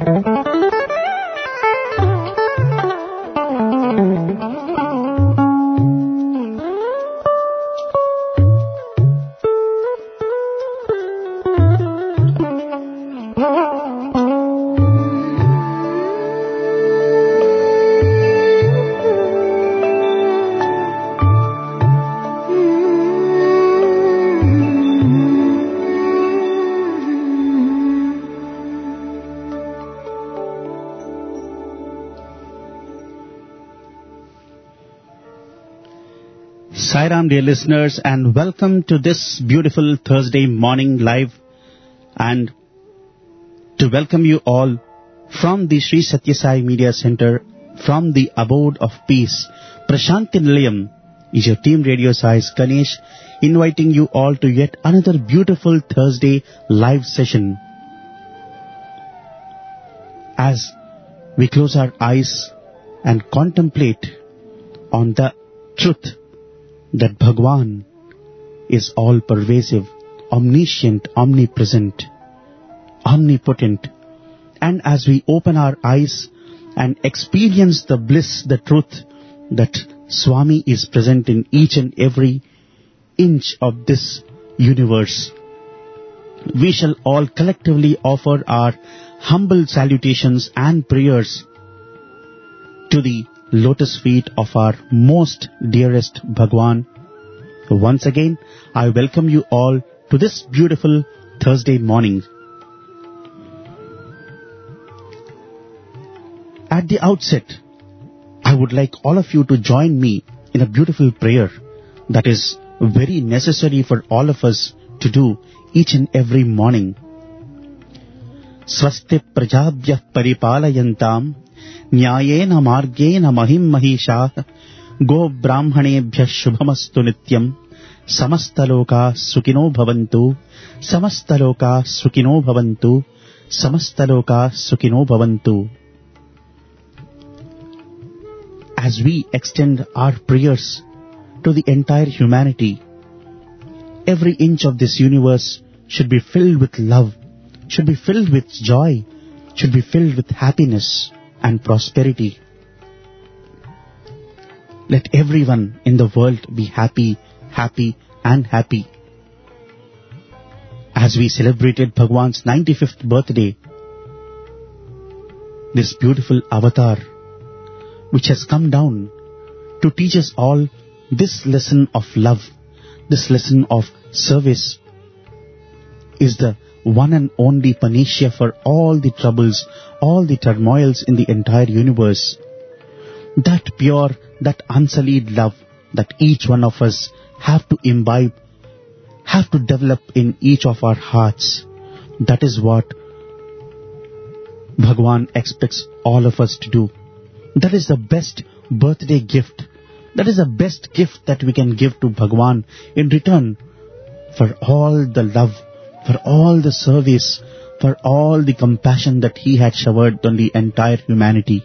Sairam, dear listeners, and welcome to this beautiful Thursday morning live, and to welcome you all from the Sri Satya Sai Media Center, from the abode of peace, Prashanti Nilayam, is your team Radio Sai's Ganesh, inviting you all to yet another beautiful Thursday live session. As we close our eyes and contemplate on the truth that Bhagwan is all-pervasive, omniscient, omnipresent, omnipotent. And as we open our eyes and experience the bliss, the truth that Swami is present in each and every inch of this universe, we shall all collectively offer our humble salutations and prayers to the lotus feet of our most dearest Bhagwan. Once again, I welcome you all to this beautiful Thursday morning. At the outset, I would like all of you to join me in a beautiful prayer that is very necessary for all of us to do each and every morning. Swasti prajabhyah paripalayantam न्यायेन मार्गेण महिं महिषाः गो ब्राह्मणेभ्यः शुभमस्तु नित्यम् समस्तलोकाः सुखिनो भवन्तु समस्तलोकाः सुखिनो भवन्तु समस्तलोकाः सुखिनो भवन्तु. As we extend our prayers to the entire humanity, every inch of this universe should be filled with love, should be filled with joy, should be filled with happiness and prosperity. Let everyone in the world be happy, happy and happy. As we celebrated Bhagwan's 95th birthday, this beautiful avatar which has come down to teach us all this lesson of love, this lesson of service, is the one and only panacea for all the troubles, all the turmoils in the entire universe. That pure, that unsullied love that each one of us have to imbibe, have to develop in each of our hearts. That is what Bhagwan expects all of us to do. That is the best birthday gift. That is the best gift that we can give to Bhagwan in return for all the love, for all the service, for all the compassion that he had showered on the entire humanity.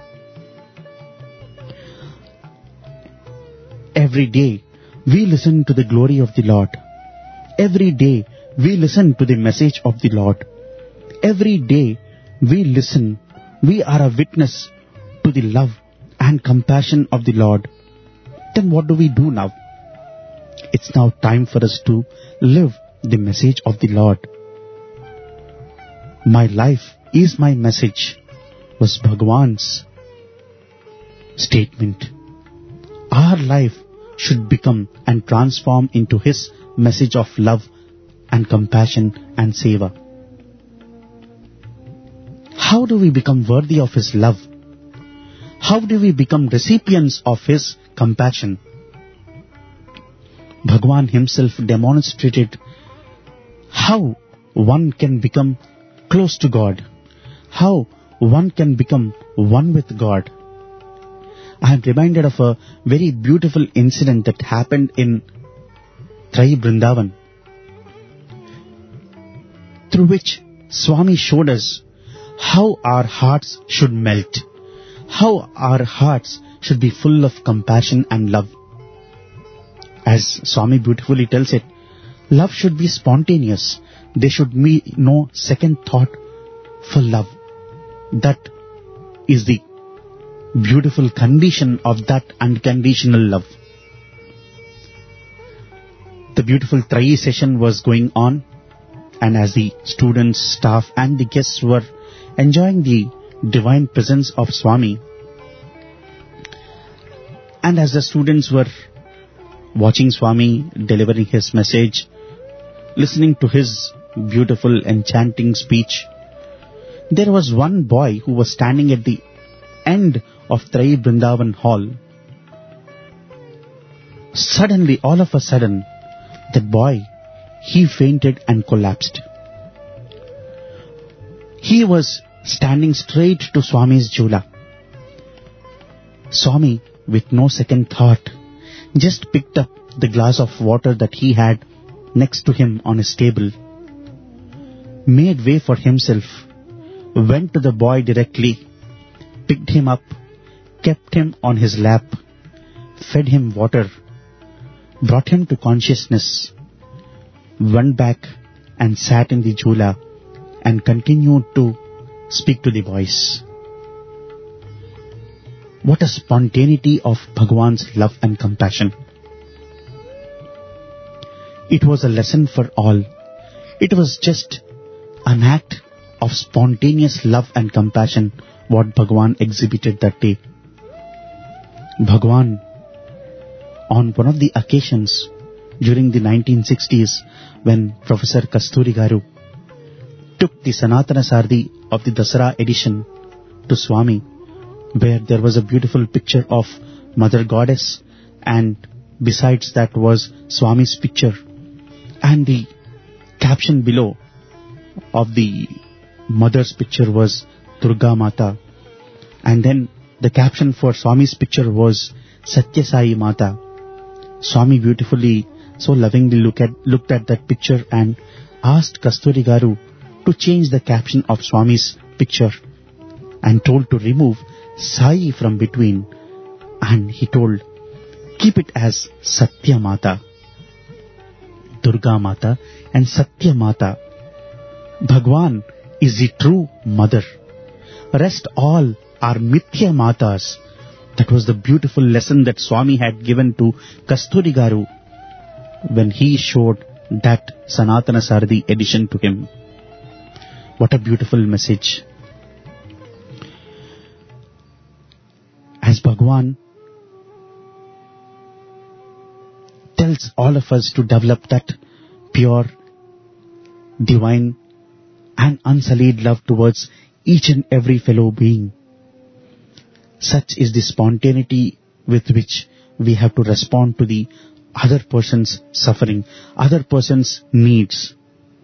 Every day we listen to the glory of the Lord. Every day we listen to the message of the Lord. Every day we listen, we are a witness to the love and compassion of the Lord. Then what do we do now? It's now time for us to live the message of the Lord. My life is my message was Bhagwan's statement. Our life should become and transform into his message of love and compassion and seva. How do we become worthy of his love? How do we become recipients of his compassion? Bhagwan himself demonstrated how one can become close to God, how one can become one with God. I am reminded of a very beautiful incident that happened in Trai Vrindavan, through which Swami showed us how our hearts should melt, how our hearts should be full of compassion and love. As Swami beautifully tells it, love should be spontaneous. There should be no second thought for love. That is the beautiful condition of that unconditional love. The beautiful Trayi session was going on, and as the students, staff and the guests were enjoying the divine presence of Swami, and as the students were watching Swami delivering his message, listening to his beautiful enchanting speech, there was one boy who was standing at the end of Trayi Vrindavan hall. Suddenly, all of a sudden, that boy, he fainted and collapsed. He was standing straight to Swami's jhula. Swami, with no second thought, just picked up the glass of water that he had next to him on his table, made way for himself, went to the boy directly, picked him up, kept him on his lap, fed him water, brought him to consciousness, went back and sat in the jhula and continued to speak to the boys. What a spontaneity of Bhagwan's love and compassion. It was a lesson for all. It was just an act of spontaneous love and compassion what Bhagwan exhibited that day. Bhagwan, on one of the occasions during the 1960s, when Professor Kasturi Garu took the Sanatana Sardi of the Dasara edition to Swami, where there was a beautiful picture of Mother Goddess, and besides that was Swami's picture, and the caption below of the mother's picture was Durga Mata, and then the caption for Swami's picture was Satya Sai Mata. Swami beautifully, so lovingly looked at that picture and asked Kasturi Garu to change the caption of Swami's picture and told to remove Sai from between, and he told, keep it as Satya Mata, Durga Mata and Satya Mata. Bhagwan is the true mother. Rest all are Mithya Matas. That was the beautiful lesson that Swami had given to Kasturi Garu when he showed that Sanatana Sardi edition to him. What a beautiful message. As Bhagwan tells all of us to develop that pure, divine and unsullied love towards each and every fellow being, such is the spontaneity with which we have to respond to the other person's suffering, other person's needs.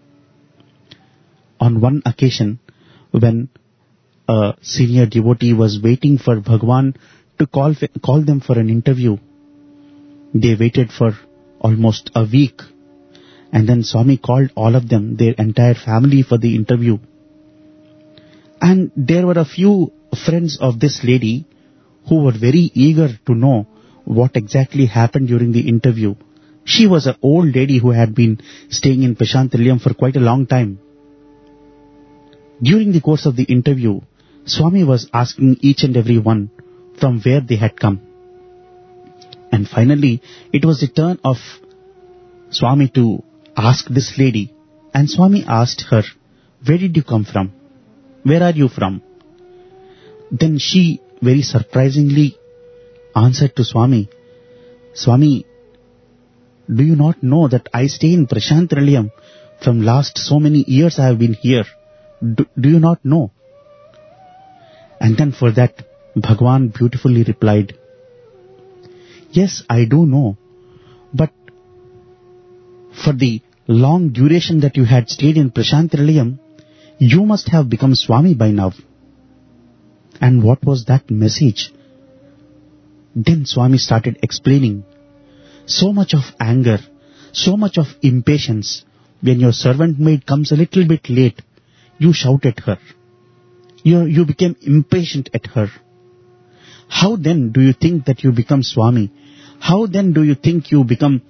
On one occasion, when a senior devotee was waiting for Bhagwan to call them for an interview, they waited for almost a week, and then Swami called all of them, their entire family, for the interview. And there were a few friends of this lady who were very eager to know what exactly happened during the interview. She was an old lady who had been staying in Prashant Nilayam for quite a long time. During the course of the interview, Swami was asking each and every one from where they had come. And finally, it was the turn of Swami to ask this lady. And Swami asked her, where did you come from? Where are you from? Then she very surprisingly answered to Swami, Swami, do you not know that I stay in Prashant Nilayam? From last so many years I have been here. Do you not know? And then for that, Bhagwan beautifully replied, yes, I do know, but for the long duration that you had stayed in Prashant Nilayam, you must have become Swami by now. And what was that message? Then Swami started explaining. So much of anger, so much of impatience. When your servant maid comes a little bit late, you shout at her. You became impatient at her. How then do you think that you become Swami? How then do you think you become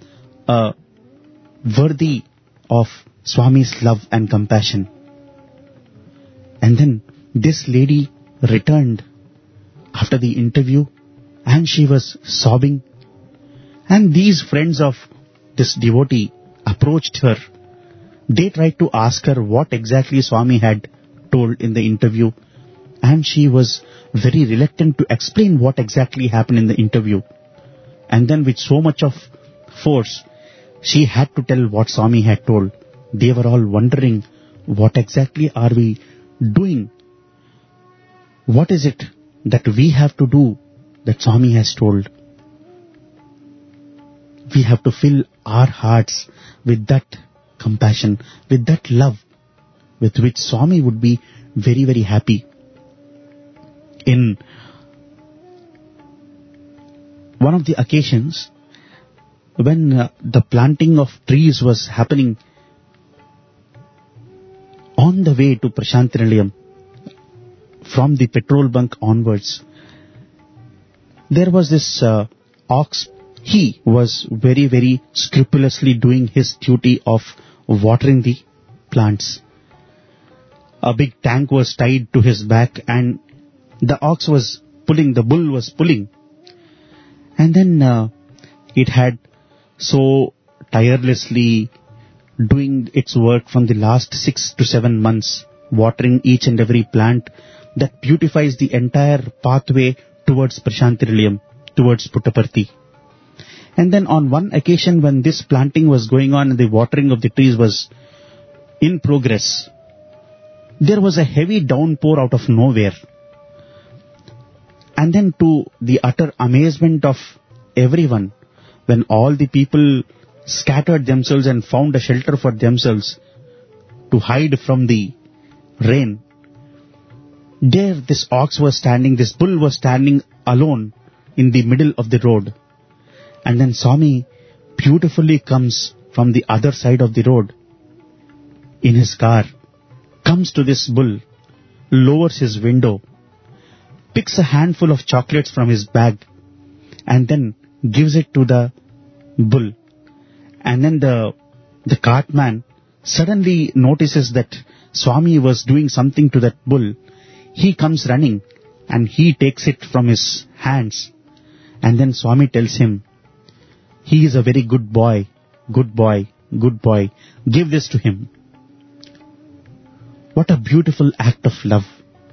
worthy of Swami's love and compassion? And then This lady returned after the interview and she was sobbing. And these friends of this devotee approached her. They tried to ask her what exactly Swami had told in the interview, and she was very reluctant to explain what exactly happened in the interview. And then with so much of force, she had to tell what Swami had told. They were all wondering, what exactly are we doing? What is it that we have to do that Swami has told? We have to fill our hearts with that compassion, with that love, with which Swami would be very, very happy. In one of the occasions, when the planting of trees was happening on the way to Prashanti Nilayam, from the petrol bunk onwards, there was this ox. He was very, very scrupulously doing his duty of watering the plants. A big tank was tied to his back and the ox was pulling, the bull was pulling. And then it had so tirelessly doing its work from the last 6 to 7 months, watering each and every plant that beautifies the entire pathway towards Prashanti Nilayam, towards Puttaparthi. And then on one occasion when this planting was going on and the watering of the trees was in progress, there was a heavy downpour out of nowhere. And then to the utter amazement of everyone, when all the people scattered themselves and found a shelter for themselves to hide from the rain, there this ox was standing, this bull was standing alone in the middle of the road. And then Swami beautifully comes from the other side of the road in his car, comes to this bull, lowers his window, picks a handful of chocolates from his bag and then gives it to the bull. And then the cartman suddenly notices that Swami was doing something to that bull. He comes running and he takes it from his hands. And then Swami tells him, he is a very good boy, good boy, good boy. Give this to him. What a beautiful act of love.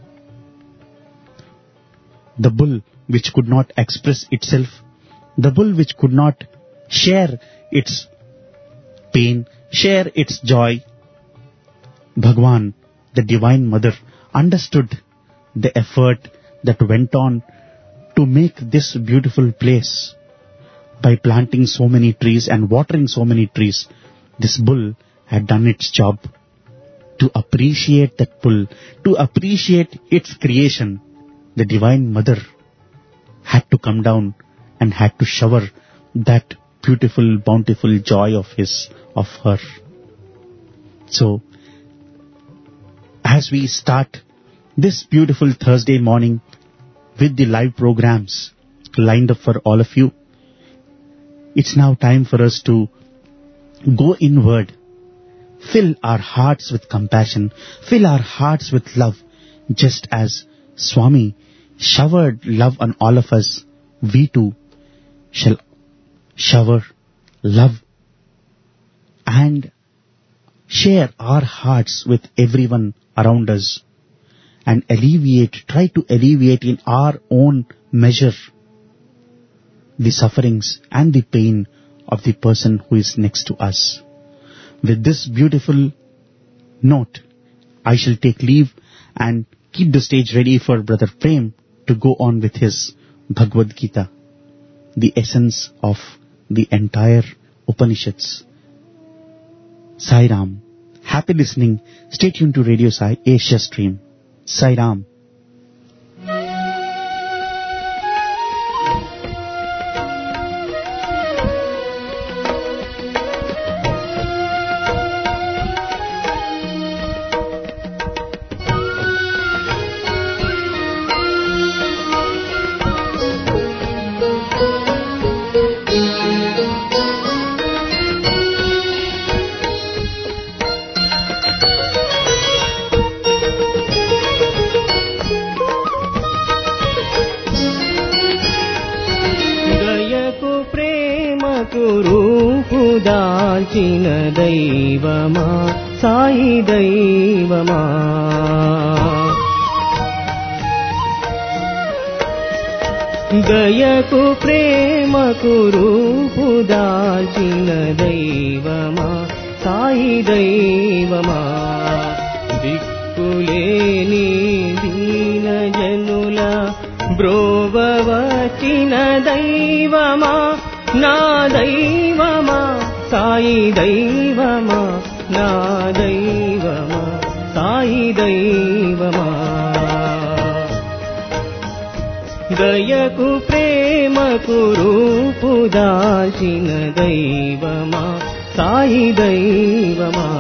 The bull which could not express itself, the bull which could not share its pain, share its joy. Bhagwan, the Divine Mother, understood the effort that went on to make this beautiful place by planting so many trees and watering so many trees. This bull had done its job. To appreciate that bull, to appreciate its creation, the Divine Mother had to come down and had to shower that beautiful, bountiful joy of her. So, as we start this beautiful Thursday morning with the live programs lined up for all of you, it's now time for us to go inward, fill our hearts with compassion, fill our hearts with love, just as Swami showered love on all of us. We too shall shower love and share our hearts with everyone around us and try to alleviate in our own measure the sufferings and the pain of the person who is next to us. With this beautiful note, I shall take leave and keep the stage ready for Brother Prem to go on with his Bhagavad Gita, the essence of the entire Upanishads. Sai Ram. Happy listening. Stay tuned to Radio Sai Asia Stream. Sai Ram. దాల్చిన దైవమా సాయి దైవమా. దయకు ప్రేమకు రూపు దాల్చిన దైవమా సాయి దైవమా. దిక్కులేని దీన జనుల బ్రోవవచిన దైవమా నా దైవమా సాయి దైవమా నా దైవమా సాయి దైవమా. దయకు ప్రేమకు రూపు దాల్చిన దైవమా సాయి దైవమా.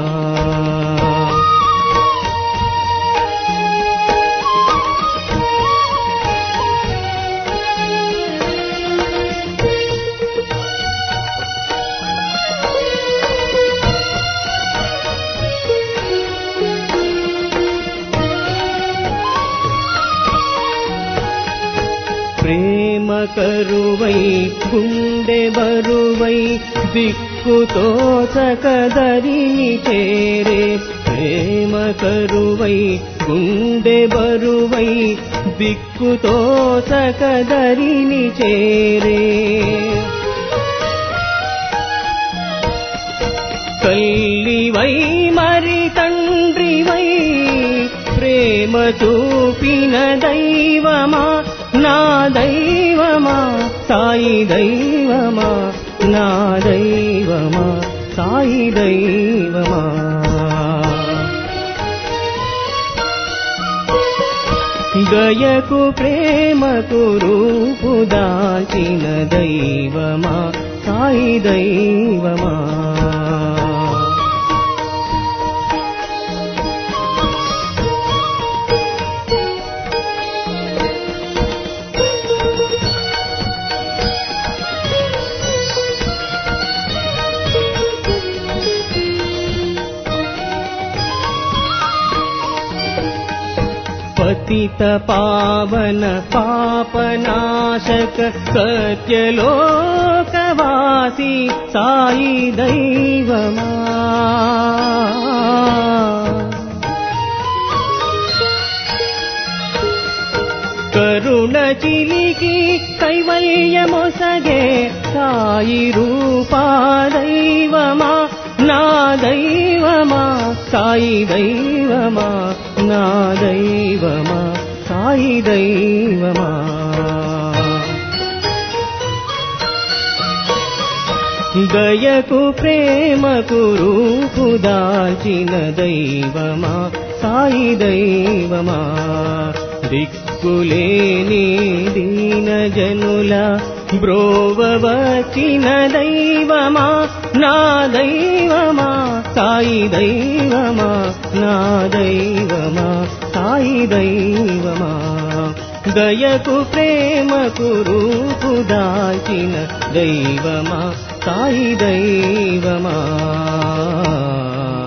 ప్రేమ కరువై గుండె బరువై దిక్కుతో చకదరిని చేరే. ప్రేమ కరువై గుండె బరువై దిక్కుతో చకదరిని చేరే. తల్లివై మరి తండ్రివై ప్రేమ చూపిన దైవమా నా దైవమా సాయి దైవమా నా దైవమా సాయి దైవమా. దయకు ప్రేమకు రూపు దాల్చిన దైవమా సాయి దైవమా. పతిత పావన పాపనాశక సత్యలోకవాసి సాయి దైవమా. కరుణ చిలికి కైవల్యమొసగే సాయి రూపా దైవమా నా దైవమా సాయి దైవమా నా దైవమా సాయి దైవమా. దయకు ప్రేమకు రూపు దాల్చిన దైవమా సాయి దైవమా. దిక్కులేని దీన జనుల బ్రోవవచిన దైవమా నా దైవమా సాయి దైవమా నా దైవమా సాయి దైవమా. దయకు ప్రేమకు రూపు దాల్చిన దైవమా సాయి దైవమా.